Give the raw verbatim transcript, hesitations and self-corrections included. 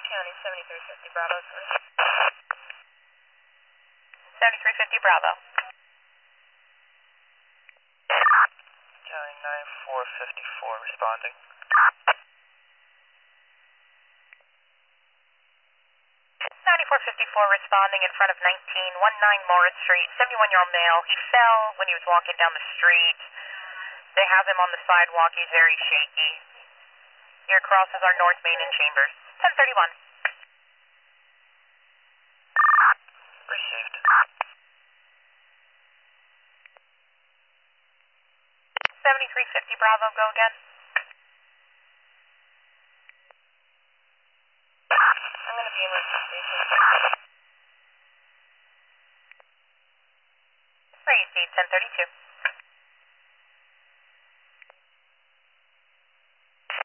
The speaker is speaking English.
County, seventy-three fifty Bravo, three. seventy-three fifty Bravo. County, nine four fifty-four responding. ninety-four fifty-four responding in front of nineteen nineteen Morris Street, seventy-one-year-old male. He fell when he was walking down the street. They have him on the sidewalk. He's very shaky. Here crosses our North Main and Chambers. ten thirty-one. Received. seventy-three fifty Bravo, go again. I'm going to be in my station. Received, ten thirty-two.